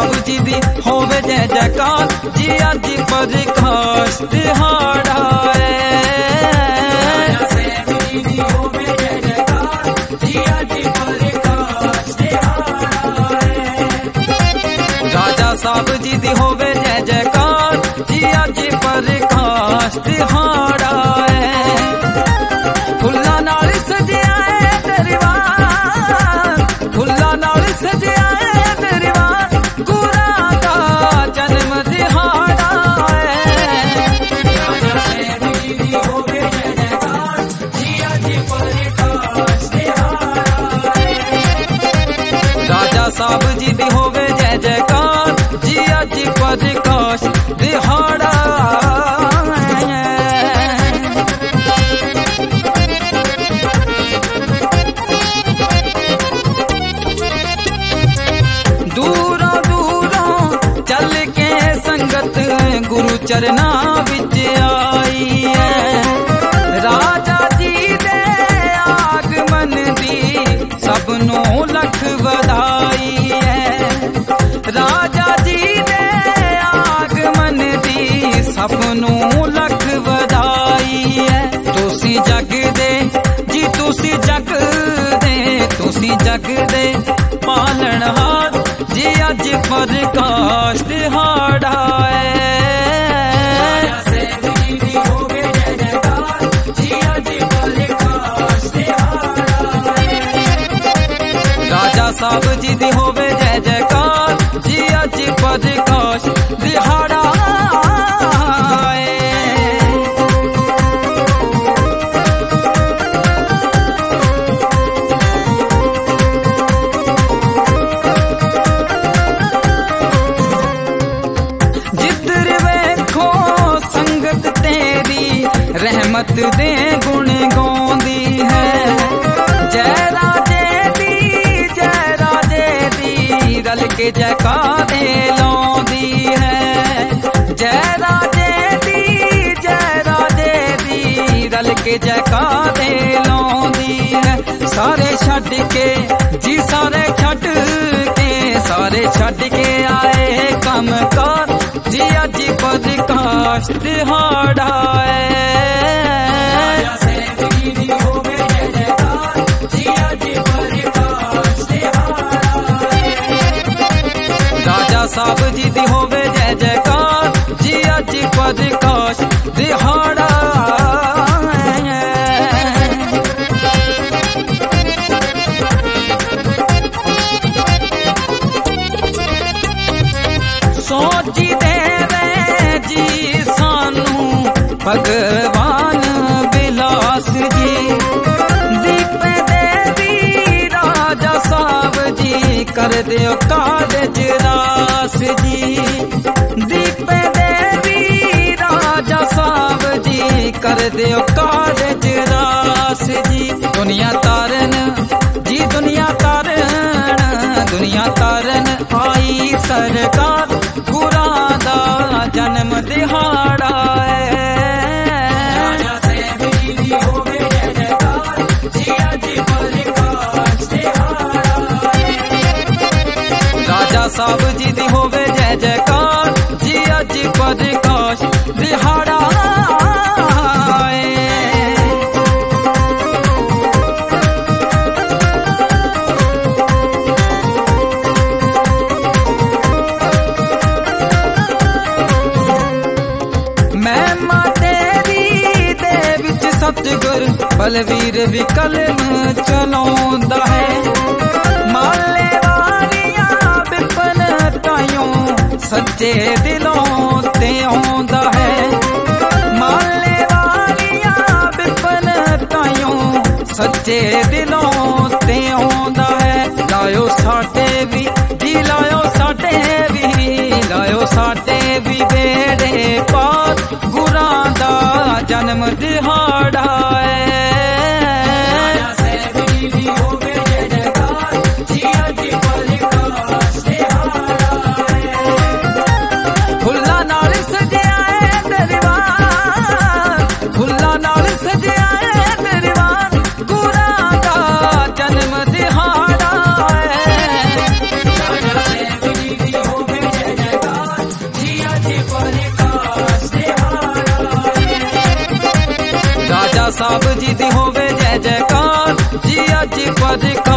साहब जी दी होवे जय जयकार जी अज प्रकाश दिहाड़ा है। राजा साहब जी दी होवे जय जयकार जी अज प्रकाश दिहाड़ा है। राजा साहब जी दी होवे जय जयकार जी अज प्रकाश दिहाड़ा है। फुल्ला नाल सजिया है दरबार, फुल्ला नाल सजिया है दरबार, गुरा दा जन्म दिहाड़ा है। राजा साहब जी दी होवे जय जयकार जी अज प्रकाश दिहाड़ा है। राजा साहब जी दी होवे जय जयकार जी अज प्रकाश दिहाड़ा है। दूरों दूरों चल के संगत गुरु चरना विच आई है। राजा जी दे आगमन दी सबनों लख बधाई है। राजा जी दे आगमन दी सबनों लख बधाई है। तुसी जग दे जी तुसी जग दे, तुसी जग दे पालनहार जी अज प्रकाश दिहाड़ा है। राजा साहब जी दी होवे जय जयकार जी अज प्रकाश दिहाड़ा है। राजा साहब जी दी होवे जय जयकार जी अज प्रकाश दिहाड़ा है। रहमत दे गुण गाउंदी है। जय राजे दी रल के जयकारे लाउंदी है। जय राजे दी रल के जयकारे लाउंदी है। सारे छड्ड के जी सारे छड्ड के आए कम कार जी अज प्रकाश दिहाड़ा है। राजा साहब जी दी होवे जय जयकार जी अज प्रकाश दिहाड़ा है। राजा साहब जी दी होवे जय जयकार जी अज प्रकाश दिहाड़ा है। सोची देवे जी सानू भगवान बिलास जी। दीप देवी राजा साहब जी कर दियो कारज रास जी। दीप देवी राजा साहब जी कर दियो कारज रास जी। दुनिया तारन जी दुनिया तारन आई सरकार गुरा दा जन्म दिहाड़ा है। राजा साहब जी दी होवे जय जयकार जी अज प्रकाश दिहाड़ा है। राजा साहब जी दी होवे जय जयकार जी अज प्रकाश दिहाड़ा है। सतगुर बलवीर भी कलम चलाउंदा है। माले वालियां बिपन ताइयों सच्चे दिलों ते आउंदा है। माले वालियां बिपन ताइयों सच्चे दिलों ते आउंदा है। लायो साडे भी जी लायो साडे भी बेड़े पार गुरां दा जन्म दिहाड़ा है। राजा साहब जी दी होवे जय जयकार जी अज प्रकाश दिहाड़ा है। फुल्ला नाल सब जी दी होवे जय जयकार जी अज पर